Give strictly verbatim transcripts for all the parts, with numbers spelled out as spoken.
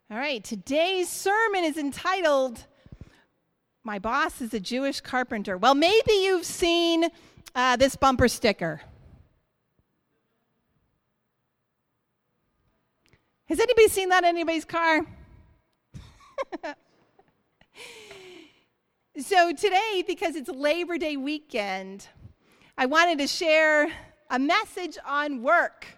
All right, today's sermon is entitled, My Boss is a Jewish Carpenter. Well, maybe you've seen uh, this bumper sticker. Has anybody seen that in anybody's car? So today, because it's Labor Day weekend, I wanted to share a message on work.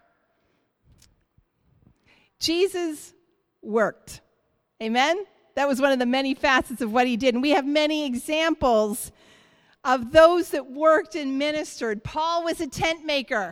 Jesus worked. Amen? That was one of the many facets of what he did. And we have many examples of those that worked and ministered. Paul was a tent maker.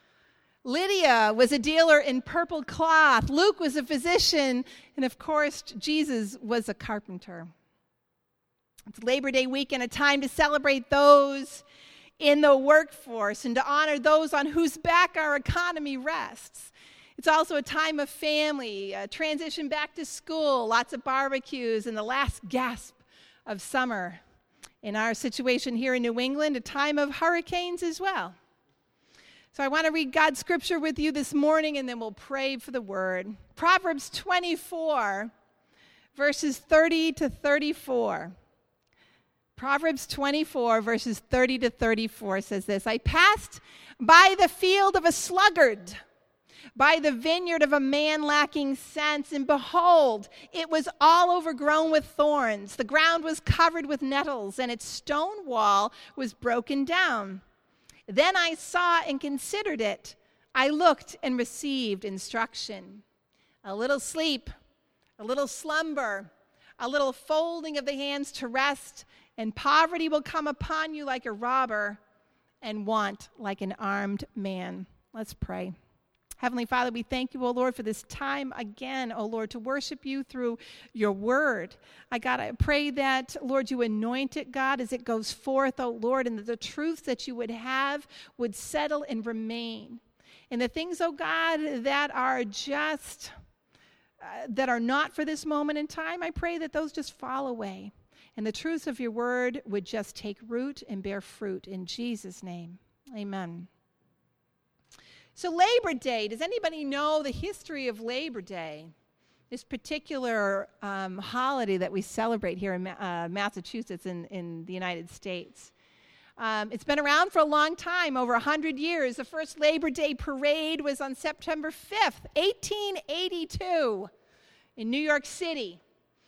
Lydia was a dealer in purple cloth. Luke was a physician. And of course, Jesus was a carpenter. It's Labor Day weekend, a time to celebrate those in the workforce and to honor those on whose back our economy rests. It's also a time of family, a transition back to school, lots of barbecues, and the last gasp of summer. In our situation here in New England, a time of hurricanes as well. So I want to read God's scripture with you this morning, and then we'll pray for the word. Proverbs twenty-four, verses thirty to thirty-four. Proverbs twenty-four, verses thirty to thirty-four says this: I passed by the field of a sluggard, by the vineyard of a man lacking sense, and behold, it was all overgrown with thorns. The ground was covered with nettles, and its stone wall was broken down. Then I saw and considered it. I looked and received instruction. A little sleep, a little slumber, a little folding of the hands to rest, and poverty will come upon you like a robber, and want like an armed man. Let's pray. Heavenly Father, we thank you, O Lord, for this time again, O Lord, to worship you through your word. I God, I pray that, Lord, you anoint it, God, as it goes forth, O Lord, and that the truths that you would have would settle and remain. And the things, O God, that are just, uh, that are not for this moment in time, I pray that those just fall away. And the truths of your word would just take root and bear fruit. In Jesus' name, amen. So Labor Day, does anybody know the history of Labor Day? This particular um, holiday that we celebrate here in uh, Massachusetts in, in the United States. Um, it's been around for a long time, over one hundred years. The first Labor Day parade was on September fifth, eighteen eighty-two in New York City.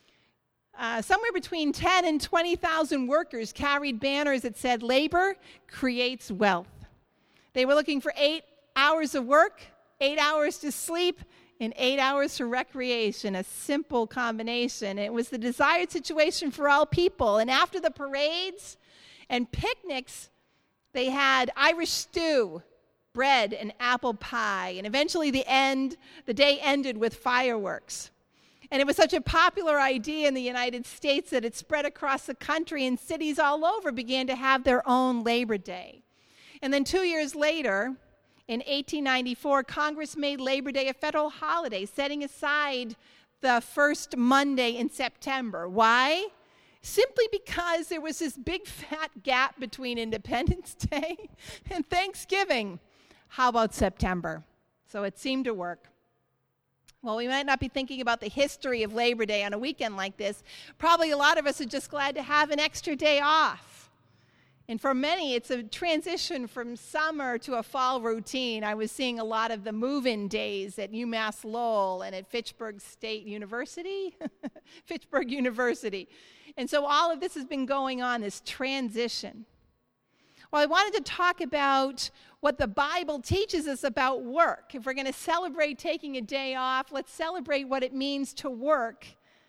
Uh, somewhere between ten and twenty thousand workers carried banners that said, "Labor creates wealth." They were looking for eight hours of work, eight hours to sleep, and eight hours for recreation, a simple combination. It was the desired situation for all people. And after the parades and picnics, they had Irish stew, bread, and apple pie. And eventually the end, the day ended with fireworks. And it was such a popular idea in the United States that it spread across the country, and cities all over began to have their own Labor Day. And then two years later, in eighteen ninety-four, Congress made Labor Day a federal holiday, setting aside the first Monday in September. Why? Simply because there was this big fat gap between Independence Day and Thanksgiving. How about September? So it seemed to work. Well, we might not be thinking about the history of Labor Day on a weekend like this. Probably a lot of us are just glad to have an extra day off. And for many, it's a transition from summer to a fall routine. I was seeing a lot of the move-in days at UMass Lowell and at Fitchburg State University, Fitchburg University. And so all of this has been going on, this transition. Well, I wanted to talk about what the Bible teaches us about work. If we're going to celebrate taking a day off, let's celebrate what it means to work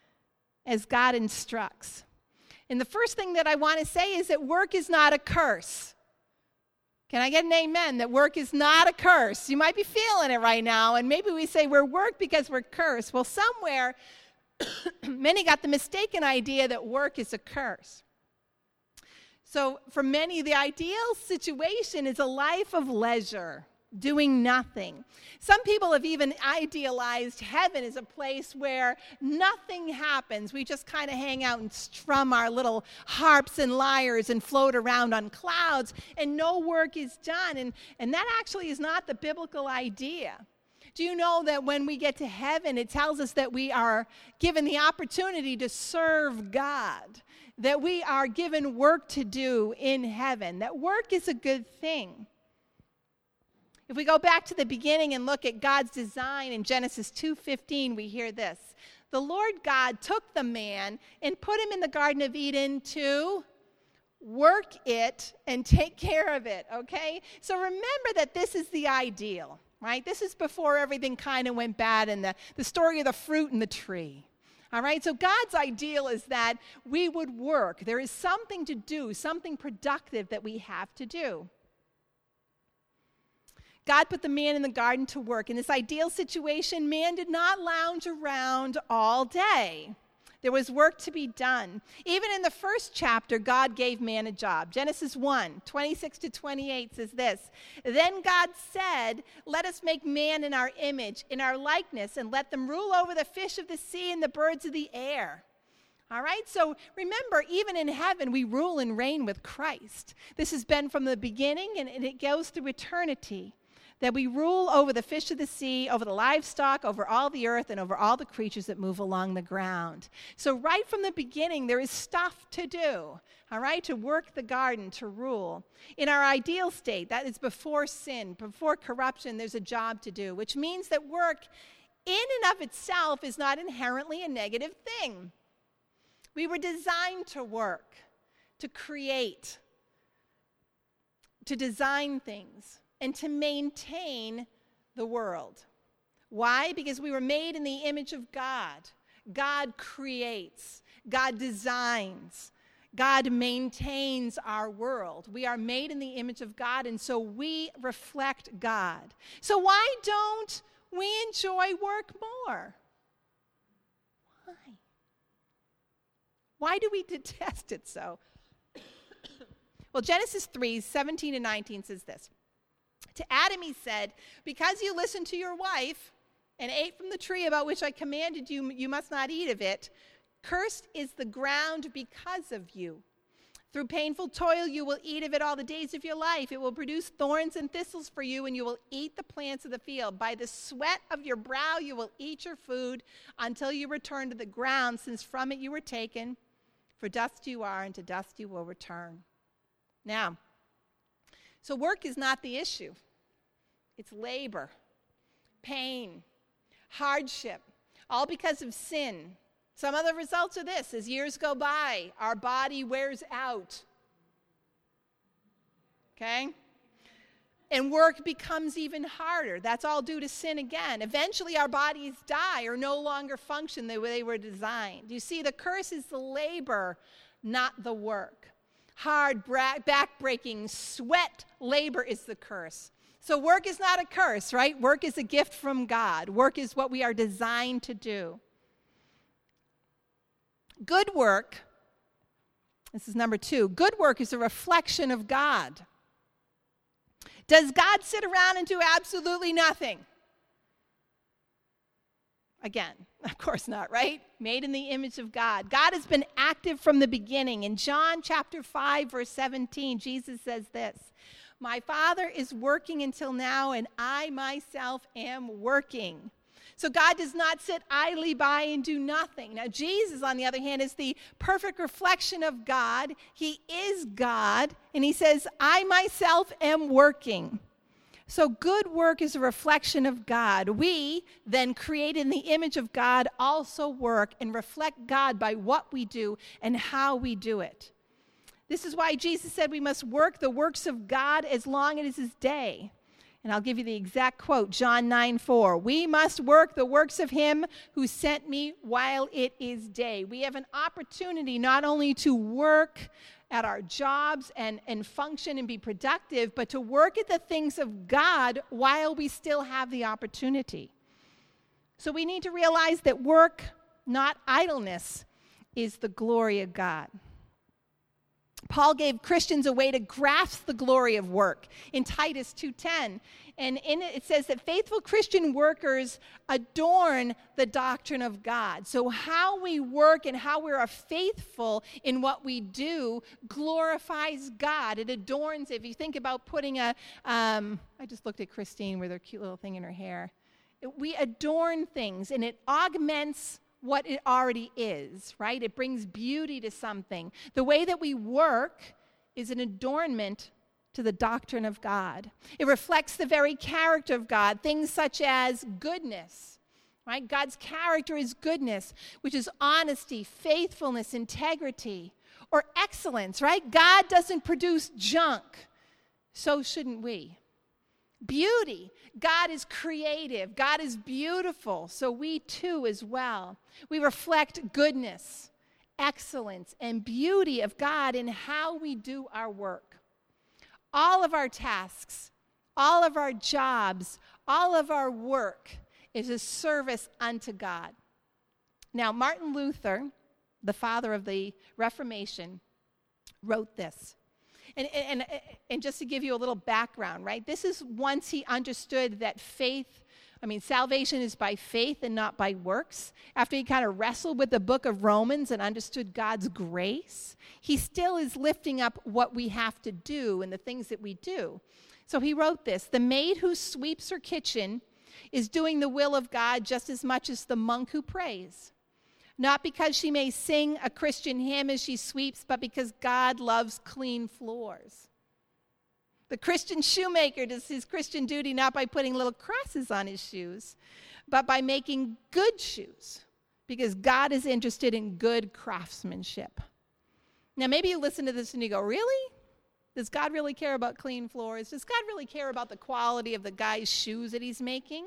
as God instructs. And the first thing that I want to say is that work is not a curse. Can I get an amen? That work is not a curse. You might be feeling it right now, and maybe we say we're work because we're cursed. Well, somewhere, many got the mistaken idea that work is a curse. So for many, the ideal situation is a life of leisure, doing nothing. Some people have even idealized heaven as a place where nothing happens. We just kind of hang out and strum our little harps and lyres and float around on clouds, and no work is done. And, and that actually is not the biblical idea. Do you know that when we get to heaven, it tells us that we are given the opportunity to serve God, that we are given work to do in heaven, that work is a good thing. If we go back to the beginning and look at God's design in Genesis two fifteen, we hear this. The Lord God took the man and put him in the Garden of Eden to work it and take care of it, okay? So remember that this is the ideal, right? This is before everything kind of went bad and the, the story of the fruit and the tree. All right, so God's ideal is that we would work. There is something to do, something productive that we have to do. God put the man in the garden to work. In this ideal situation, man did not lounge around all day. There was work to be done. Even in the first chapter, God gave man a job. Genesis one, twenty-six to twenty-eight says this. Then God said, let us make man in our image, in our likeness, and let them rule over the fish of the sea and the birds of the air. All right, so remember, even in heaven, we rule and reign with Christ. This has been from the beginning, and it goes through eternity. That we rule over the fish of the sea, over the livestock, over all the earth, and over all the creatures that move along the ground. So right from the beginning, there is stuff to do, all right, to work the garden, to rule. In our ideal state, that is before sin, before corruption, there's a job to do, which means that work in and of itself is not inherently a negative thing. We were designed to work, to create, to design things, and to maintain the world. Why? Because we were made in the image of God. God creates. God designs. God maintains our world. We are made in the image of God, and so we reflect God. So why don't we enjoy work more? Why? Why do we detest it so? Well, Genesis three, seventeen and nineteen says this. To Adam he said, because you listened to your wife and ate from the tree about which I commanded you, you must not eat of it. Cursed is the ground because of you. Through painful toil you will eat of it all the days of your life. It will produce thorns and thistles for you, and you will eat the plants of the field. By the sweat of your brow you will eat your food until you return to the ground, since from it you were taken. For dust you are, and to dust you will return. Now, so work is not the issue. It's labor, pain, hardship, all because of sin. Some of the results of this, as years go by, our body wears out. Okay? And work becomes even harder. That's all due to sin again. Eventually our bodies die or no longer function the way they were designed. You see, the curse is the labor, not the work. Hard, bra- back-breaking, sweat labor is the curse. So work is not a curse, right? Work is a gift from God. Work is what we are designed to do. Good work, this is number two, good work is a reflection of God. Does God sit around and do absolutely nothing? Again, of course not, right? Made in the image of God. God has been active from the beginning. In John chapter five, verse seventeen, Jesus says this, my Father is working until now, and I myself am working. So God does not sit idly by and do nothing. Now, Jesus, on the other hand, is the perfect reflection of God. He is God, and he says, I myself am working. So good work is a reflection of God. We, then created in the image of God, also work and reflect God by what we do and how we do it. This is why Jesus said we must work the works of God as long as it is his day. And I'll give you the exact quote, John nine four. We must work the works of him who sent me while it is day. We have an opportunity not only to work at our jobs and, and function and be productive, but to work at the things of God while we still have the opportunity. So we need to realize that work, not idleness, is the glory of God. Paul gave Christians a way to grasp the glory of work in Titus two ten. And in it, it says that faithful Christian workers adorn the doctrine of God. So how we work and how we are faithful in what we do glorifies God. It adorns. If you think about putting a, um, I just looked at Christine with her cute little thing in her hair. We adorn things, and it augments what it already is, right? It brings beauty to something. The way that we work is an adornment to the doctrine of God. It reflects the very character of God, things such as goodness, right? God's character is goodness, which is honesty, faithfulness, integrity, or excellence, right? God doesn't produce junk, so shouldn't we. Beauty. God is creative. God is beautiful. So we too as well. We reflect goodness, excellence, and beauty of God in how we do our work. All of our tasks, all of our jobs, all of our work is a service unto God. Now, Martin Luther, the father of the Reformation, wrote this. And, and, and just to give you a little background, right? This is once he understood that faith, I mean, salvation is by faith and not by works. After he kind of wrestled with the book of Romans and understood God's grace, he still is lifting up what we have to do and the things that we do. So he wrote this: the maid who sweeps her kitchen is doing the will of God just as much as the monk who prays. Not because she may sing a Christian hymn as she sweeps, but because God loves clean floors. The Christian shoemaker does his Christian duty not by putting little crosses on his shoes, but by making good shoes, because God is interested in good craftsmanship. Now, maybe you listen to this and you go, really? Does God really care about clean floors? Does God really care about the quality of the guy's shoes that he's making?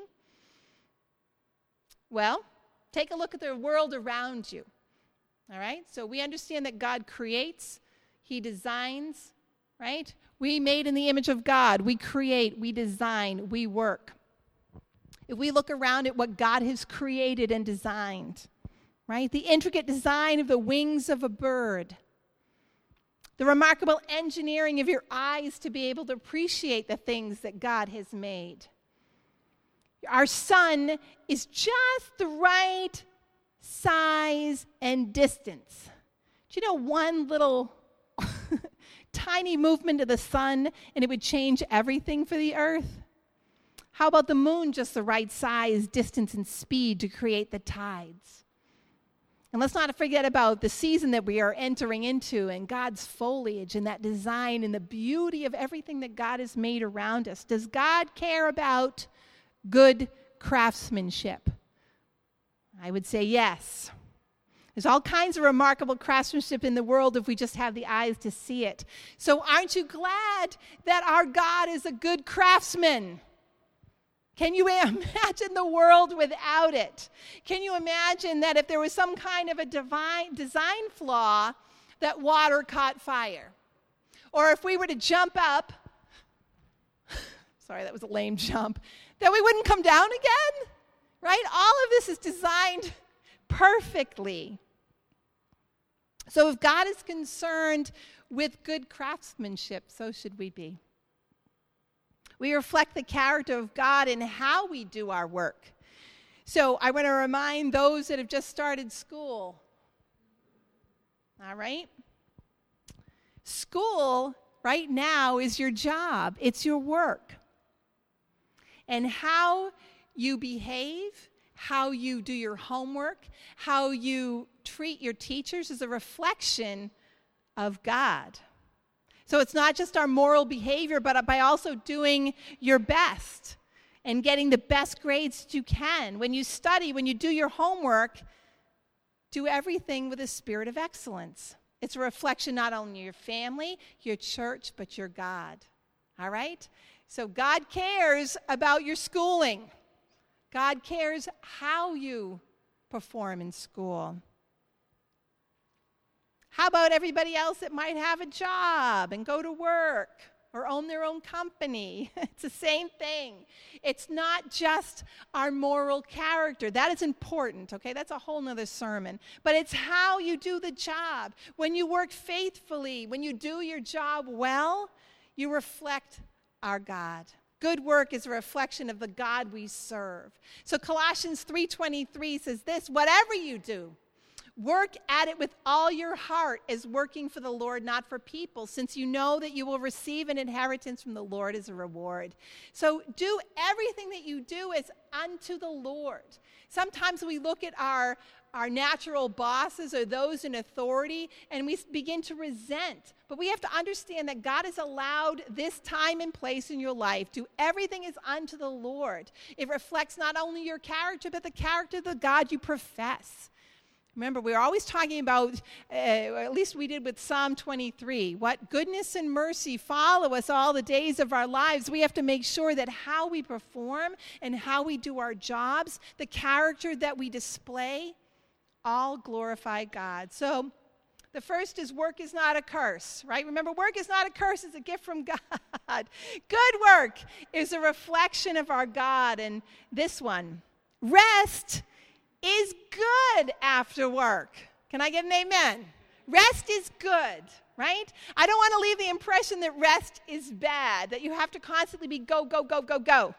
Well, take a look at the world around you, all right? So we understand that God creates, he designs, right? We made in the image of God. We create, we design, we work. If we look around at what God has created and designed, right? The intricate design of the wings of a bird, the remarkable engineering of your eyes to be able to appreciate the things that God has made. Our sun is just the right size and distance. Do you know one little tiny movement of the sun and it would change everything for the earth? How about the moon, just the right size, distance, and speed to create the tides? And let's not forget about the season that we are entering into and God's foliage and that design and the beauty of everything that God has made around us. Does God care about good craftsmanship? I would say yes. There's all kinds of remarkable craftsmanship in the world if we just have the eyes to see it. So aren't you glad that our God is a good craftsman? Can you imagine the world without it? Can you imagine that if there was some kind of a divine design flaw, that water caught fire? Or if we were to jump up, sorry, that was a lame jump, that we wouldn't come down again, right? All of this is designed perfectly. So if God is concerned with good craftsmanship, so should we be. We reflect the character of God in how we do our work. So I want to remind those that have just started school, all right? School right now is your job. It's your work. And how you behave, how you do your homework, how you treat your teachers is a reflection of God. So it's not just our moral behavior, but by also doing your best and getting the best grades that you can. When you study, when you do your homework, do everything with a spirit of excellence. It's a reflection not only of your family, your church, but your God. All right? So God cares about your schooling. God cares how you perform in school. How about everybody else that might have a job and go to work or own their own company? It's the same thing. It's not just our moral character. That is important, okay? That's a whole nother sermon. But it's how you do the job. When you work faithfully, when you do your job well, you reflect our God. Good work is a reflection of the God we serve. So Colossians three twenty-three says this: whatever you do, Work at it with all your heart as working for the Lord, not for people, since you know that you will receive an inheritance from the Lord as a reward. So do everything that you do as unto the Lord. Sometimes we look at our, our natural bosses or those in authority and we begin to resent. But we have to understand that God has allowed this time and place in your life. Do everything as unto the Lord. It reflects not only your character, but the character of the God you profess. Remember, we're always talking about, uh, at least we did with Psalm twenty-three, what goodness and mercy follow us all the days of our lives. We have to make sure that how we perform and how we do our jobs, the character that we display, all glorify God. So the first is work is not a curse, right? Remember, work is not a curse, it's a gift from God. Good work is a reflection of our God. And this one, rest is good after work. Can I get an amen? Rest is good, right? I don't want to leave the impression that rest is bad, that you have to constantly be go, go, go, go, go.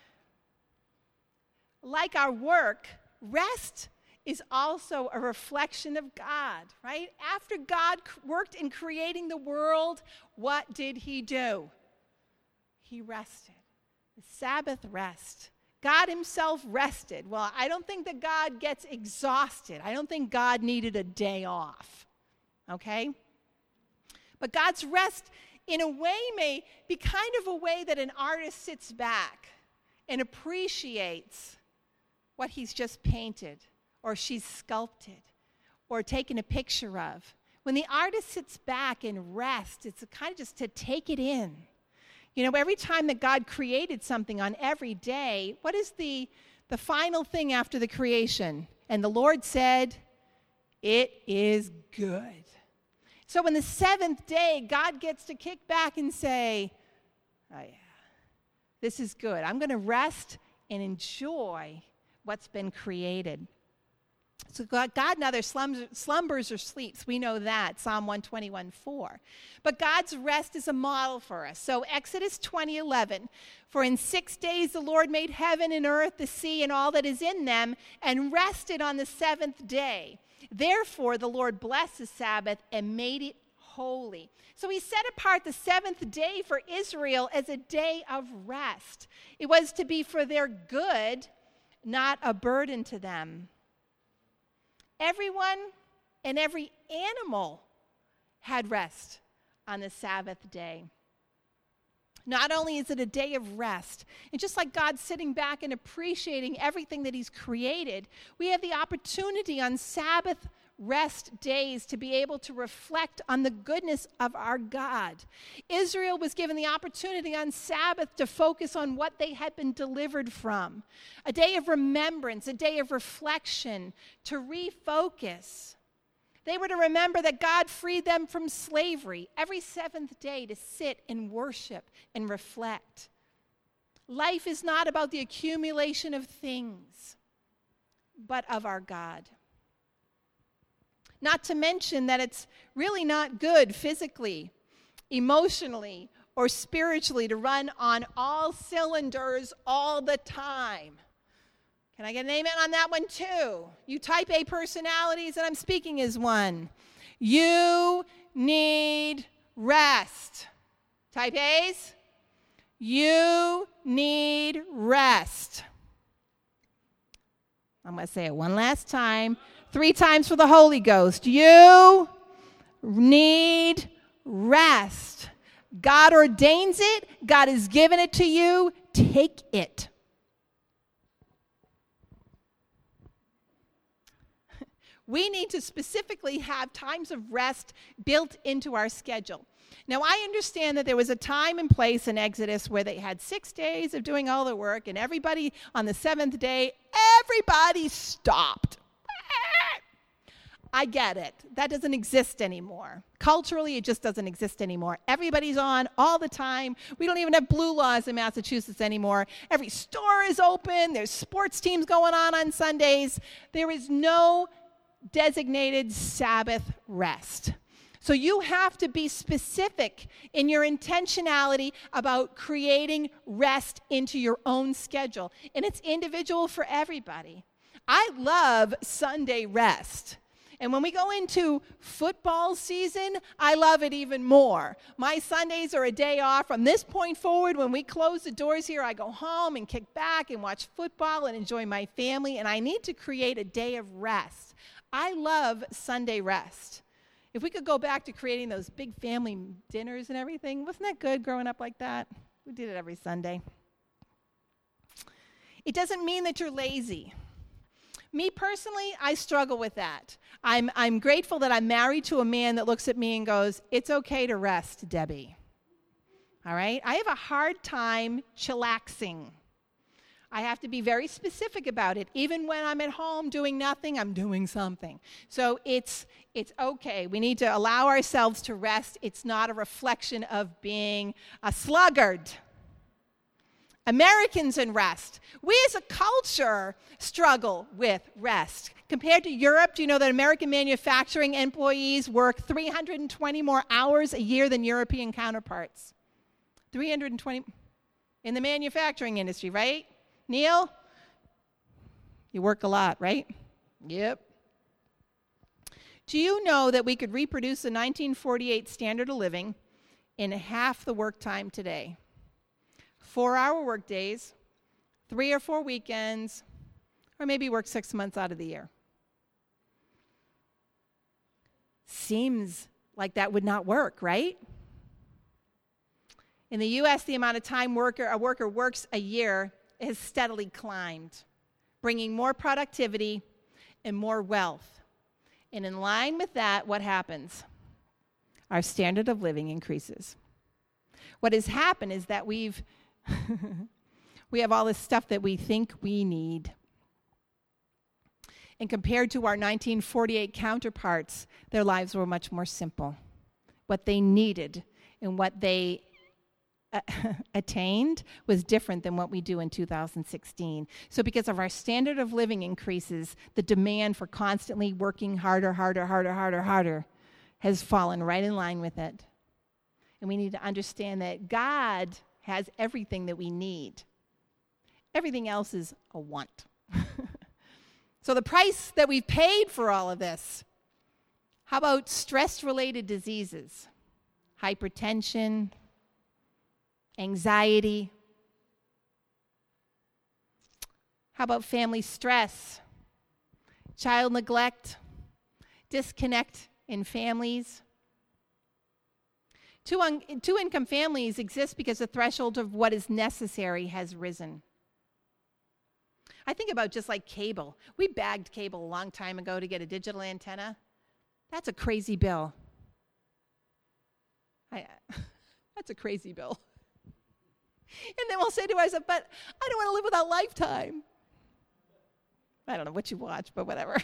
Like our work, rest is also a reflection of God, right? After God worked in creating the world, what did he do? He rested. The Sabbath rest. God himself rested. Well, I don't think that God gets exhausted. I don't think God needed a day off, okay? But God's rest, in a way, may be kind of a way that an artist sits back and appreciates what he's just painted or she's sculpted or taken a picture of. When the artist sits back and rests, it's kind of just to take it in. You know, every time that God created something on every day, what is the, the final thing after the creation? And the Lord said, it is good. So on the seventh day, God gets to kick back and say, oh yeah, this is good. I'm going to rest and enjoy what's been created. So God, God neither slumbers, slumbers or sleeps. We know that, Psalm one twenty-one four. But God's rest is a model for us. So Exodus twenty eleven, for in six days the Lord made heaven and earth, the sea, and all that is in them, and rested on the seventh day. Therefore the Lord blessed the Sabbath and made it holy. So he set apart the seventh day for Israel as a day of rest. It was to be for their good, not a burden to them. Everyone and every animal had rest on the Sabbath day. Not only is it a day of rest, and just like God sitting back and appreciating everything that he's created, we have the opportunity on Sabbath rest days to be able to reflect on the goodness of our God. Israel was given the opportunity on Sabbath to focus on what they had been delivered from. A day of remembrance, a day of reflection, to refocus. They were to remember that God freed them from slavery every seventh day to sit and worship and reflect. Life is not about the accumulation of things, but of our God. Not to mention that it's really not good physically, emotionally, or spiritually to run on all cylinders all the time. Can I get an amen on that one too? You type A personalities, and I'm speaking as one. You need rest. Type A's, you need rest. I'm going to say it one last time. Three times for the Holy Ghost. You need rest. God ordains it. God has given it to you. Take it. We need to specifically have times of rest built into our schedule. Now, I understand that there was a time and place in Exodus where they had six days of doing all the work, and everybody on the seventh day, everybody stopped. I get it. That doesn't exist anymore. Culturally, it just doesn't exist anymore. Everybody's on all the time. We don't even have blue laws in Massachusetts anymore. Every store is open. There's sports teams going on on Sundays. There is no designated Sabbath rest. So you have to be specific in your intentionality about creating rest into your own schedule. And it's individual for everybody. I love Sunday rest. And when we go into football season, I love it even more. My Sundays are a day off. From this point forward, when we close the doors here, I go home and kick back and watch football and enjoy my family, and I need to create a day of rest. I love Sunday rest. If we could go back to creating those big family dinners and everything, wasn't that good growing up like that? We did it every Sunday. It doesn't mean that you're lazy. Me personally, I struggle with that. I'm, I'm grateful that I'm married to a man that looks at me and goes, it's okay to rest, Debbie. All right? I have a hard time chillaxing. I have to be very specific about it. Even when I'm at home doing nothing, I'm doing something. So it's, it's okay. We need to allow ourselves to rest. It's not a reflection of being a sluggard. Americans and rest. We as a culture struggle with rest. Compared to Europe, do you know that American manufacturing employees work three hundred twenty more hours a year than European counterparts? three hundred twenty in the manufacturing industry, right? Neil? You work a lot, right? Yep. Do you know that we could reproduce the nineteen forty-eight standard of living in half the work time today? Four-hour work days, three or four weekends, or maybe work six months out of the year. Seems like that would not work, right? In the U S, the amount of time worker, a worker works a year has steadily climbed, bringing more productivity and more wealth. And in line with that, what happens? Our standard of living increases. What has happened is that we've we have all this stuff that we think we need. And compared to our nineteen forty-eight counterparts, their lives were much more simple. What they needed and what they uh, attained was different than what we do in two thousand sixteen. So because of our standard of living increases, the demand for constantly working harder, harder, harder, harder, harder has fallen right in line with it. And we need to understand that God has everything that we need. Everything else is a want. So the price that we've paid for all of this, how about stress-related diseases? Hypertension, anxiety. How about family stress, child neglect, disconnect in families? Two, un- two income families exist because the threshold of what is necessary has risen. I think about just like cable. We bagged cable a long time ago to get a digital antenna. That's a crazy bill. I, that's a crazy bill. And then we'll say to ourselves, but I don't want to live without Lifetime. I don't know what you watch, but whatever.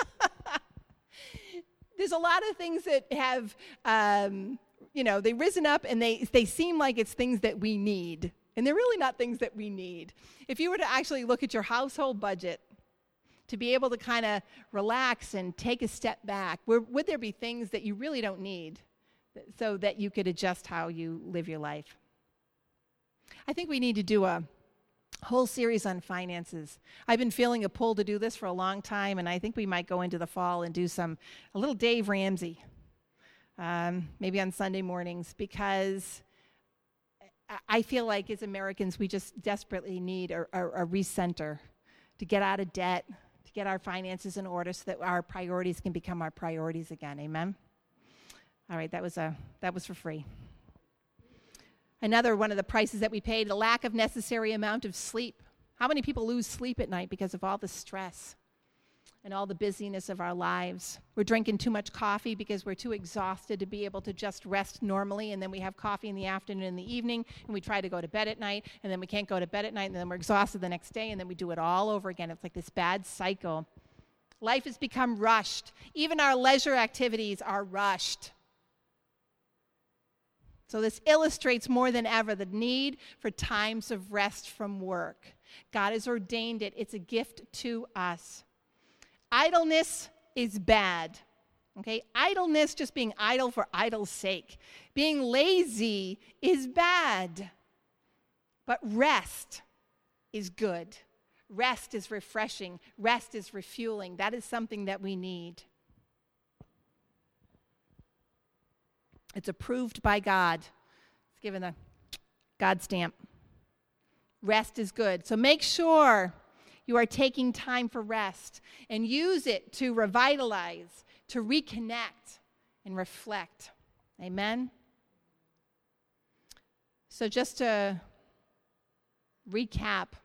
There's a lot of things that have, um, you know, they've risen up and they, they seem like it's things that we need. And they're really not things that we need. If you were to actually look at your household budget to be able to kind of relax and take a step back, where, would there be things that you really don't need so that you could adjust how you live your life? I think we need to do a whole series on finances. I've been feeling a pull to do this for a long time, and I think we might go into the fall and do some, a little Dave Ramsey, um, maybe on Sunday mornings, because I feel like as Americans, we just desperately need a, a, a recenter to get out of debt, to get our finances in order so that our priorities can become our priorities again. Amen? All right, that was, a, that was for free. Another one of the prices that we pay, the lack of necessary amount of sleep. How many people lose sleep at night because of all the stress and all the busyness of our lives? We're drinking too much coffee because we're too exhausted to be able to just rest normally, and then we have coffee in the afternoon and in the evening, and we try to go to bed at night, and then we can't go to bed at night, and then we're exhausted the next day, and then we do it all over again. It's like this bad cycle. Life has become rushed. Even our leisure activities are rushed. So this illustrates more than ever the need for times of rest from work. God has ordained it. It's a gift to us. Idleness is bad. Okay? Idleness, just being idle for idle's sake. Being lazy is bad. But rest is good. Rest is refreshing. Rest is refueling. That is something that we need. It's approved by God. It's given a God stamp. Rest is good. So make sure you are taking time for rest and use it to revitalize, to reconnect, and reflect. Amen? So just to recap,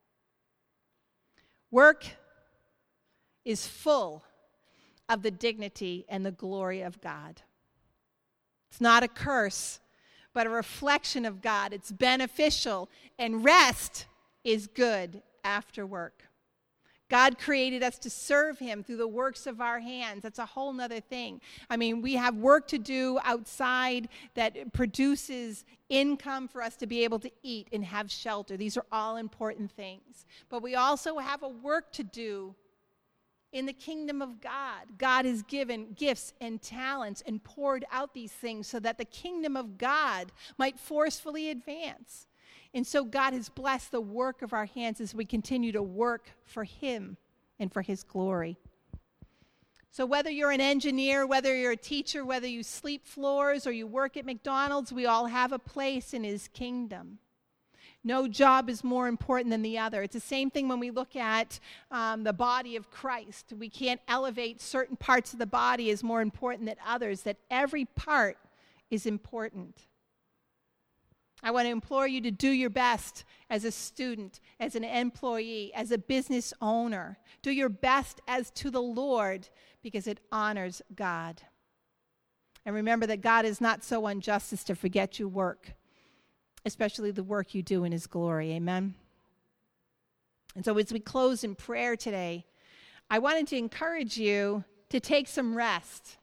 work is full of the dignity and the glory of God. It's not a curse, but a reflection of God. It's beneficial, and rest is good after work. God created us to serve him through the works of our hands. That's a whole nother thing. I mean, we have work to do outside that produces income for us to be able to eat and have shelter. These are all important things. But we also have a work to do in the kingdom of God. God has given gifts and talents and poured out these things so that the kingdom of God might forcefully advance. And so God has blessed the work of our hands as we continue to work for him and for his glory. So whether you're an engineer, whether you're a teacher, whether you sweep floors or you work at McDonald's, we all have a place in his kingdom. No job is more important than the other. It's the same thing when we look at um, the body of Christ. We can't elevate certain parts of the body as more important than others, that every part is important. I want to implore you to do your best as a student, as an employee, as a business owner. Do your best as to the Lord because it honors God. And remember that God is not so unjust as to forget your work, especially the work you do in his glory. Amen? And so as we close in prayer today, I wanted to encourage you to take some rest.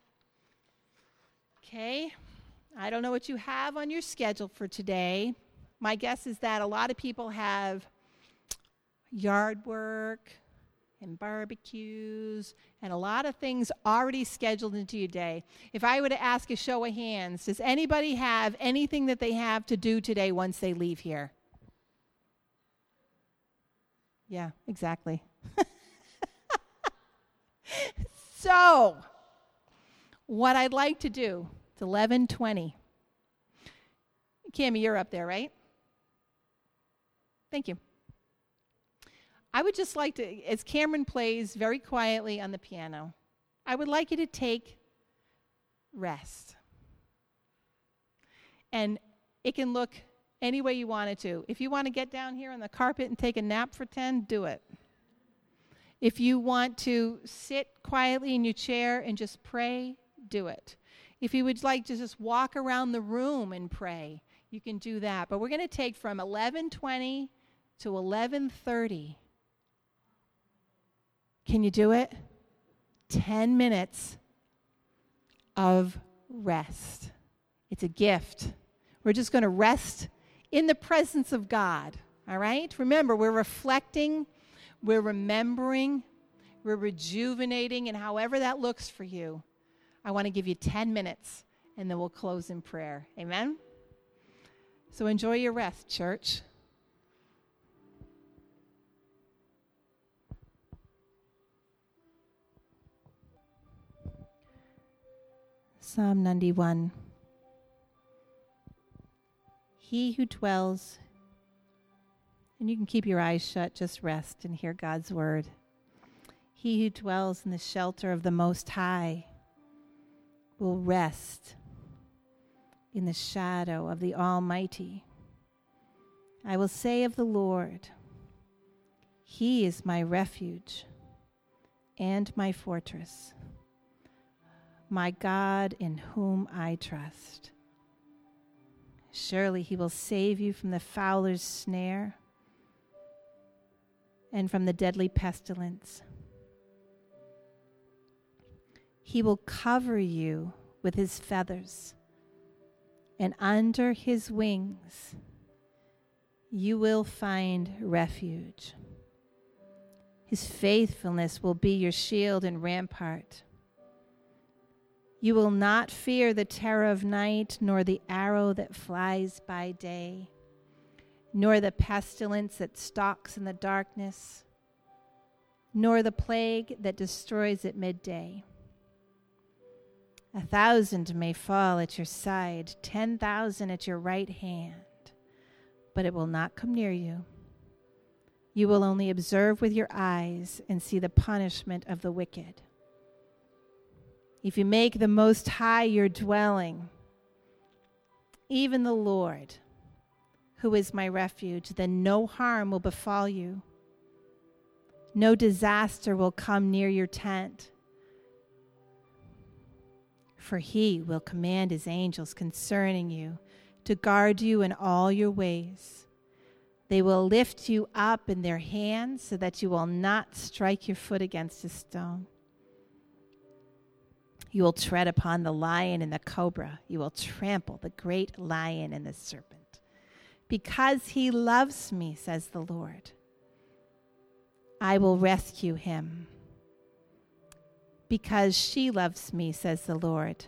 Okay? I don't know what you have on your schedule for today. My guess is that a lot of people have yard work and barbecues and a lot of things already scheduled into your day. If I were to ask a show of hands, does anybody have anything that they have to do today once they leave here? Yeah, exactly. So, what I'd like to do, it's eleven twenty. Cammie, you're up there, right? Thank you. I would just like to, as Cameron plays very quietly on the piano, I would like you to take rest. And it can look any way you want it to. If you want to get down here on the carpet and take a nap for ten, do it. If you want to sit quietly in your chair and just pray, do it. If you would like to just walk around the room and pray, you can do that. But we're going to take from eleven twenty to eleven thirty. Can you do it? ten minutes of rest. It's a gift. We're just going to rest in the presence of God, all right? Remember, we're reflecting, we're remembering, we're rejuvenating, and however that looks for you, I want to give you ten minutes, and then we'll close in prayer. Amen? So enjoy your rest, church. Psalm ninety-one. He who dwells, and you can keep your eyes shut, just rest and hear God's word. He who dwells in the shelter of the Most High will rest in the shadow of the Almighty. I will say of the Lord, He is my refuge and my fortress, my God in whom I trust. Surely he will save you from the fowler's snare and from the deadly pestilence. He will cover you with his feathers, and under his wings you will find refuge. His faithfulness will be your shield and rampart. You will not fear the terror of night, nor the arrow that flies by day, nor the pestilence that stalks in the darkness, nor the plague that destroys at midday. A thousand may fall at your side, ten thousand at your right hand, but it will not come near you. You will only observe with your eyes and see the punishment of the wicked. If you make the Most High your dwelling, even the Lord, who is my refuge, then no harm will befall you. No disaster will come near your tent. For he will command his angels concerning you to guard you in all your ways. They will lift you up in their hands so that you will not strike your foot against a stone. You will tread upon the lion and the cobra. You will trample the great lion and the serpent. Because he loves me, says the Lord, I will rescue him. Because she loves me, says the Lord,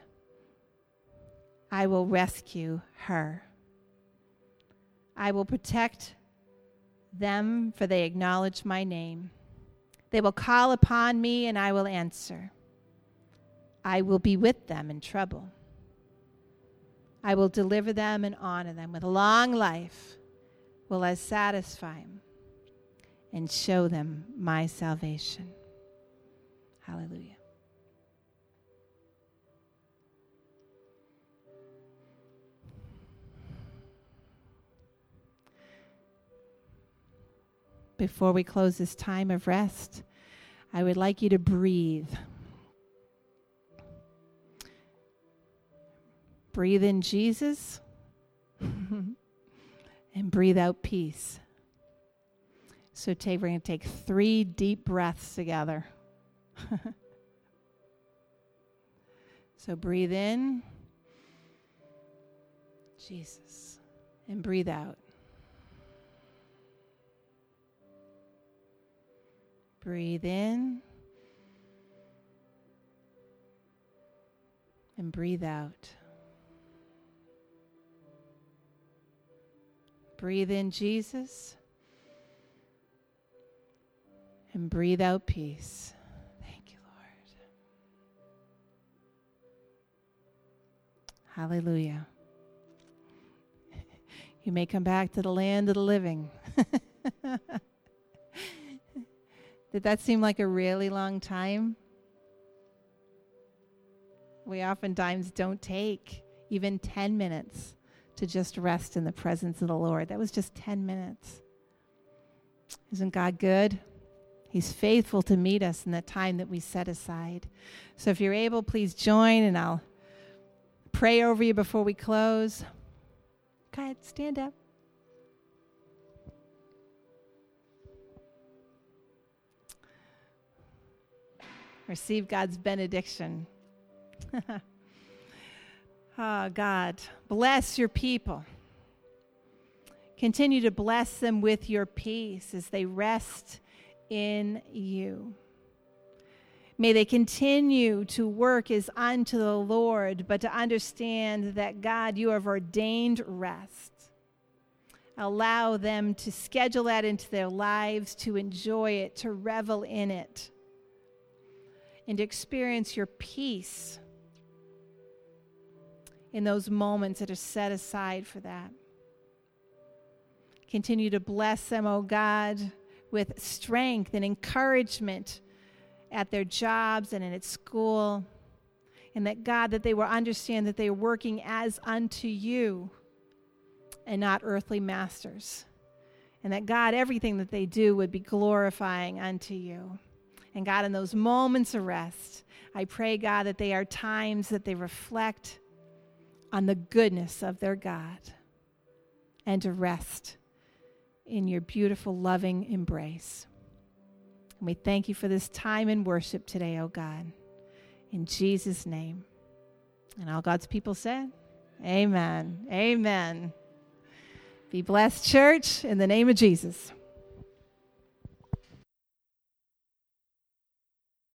I will rescue her. I will protect them, for they acknowledge my name. They will call upon me, and I will answer. I will be with them in trouble. I will deliver them and honor them. With a long life will I satisfy them and show them my salvation. Hallelujah. Before we close this time of rest, I would like you to breathe. Breathe in Jesus and breathe out peace. So take, we're going to take three deep breaths together. So breathe in, Jesus, and breathe out. Breathe in and breathe out. Breathe in Jesus and breathe out peace. Thank you, Lord. Hallelujah. You may come back to the land of the living. Did that seem like a really long time? We oftentimes don't take even ten minutes to just rest in the presence of the Lord. That was just ten minutes. Isn't God good? He's faithful to meet us in the time that we set aside. So if you're able, please join, and I'll pray over you before we close. Go ahead, stand up. Receive God's benediction. Oh, God, bless your people. Continue to bless them with your peace as they rest in you. May they continue to work as unto the Lord, but to understand that, God, you have ordained rest. Allow them to schedule that into their lives, to enjoy it, to revel in it, and to experience your peace in those moments that are set aside for that. Continue to bless them, oh God, with strength and encouragement at their jobs and at school. And that, God, that they will understand that they are working as unto you and not earthly masters. And that, God, everything that they do would be glorifying unto you. And God, in those moments of rest, I pray, God, that they are times that they reflect on the goodness of their God and to rest in your beautiful, loving embrace. And we thank you for this time in worship today, oh God. In Jesus' name. And all God's people said, amen. Amen. Be blessed, church, in the name of Jesus.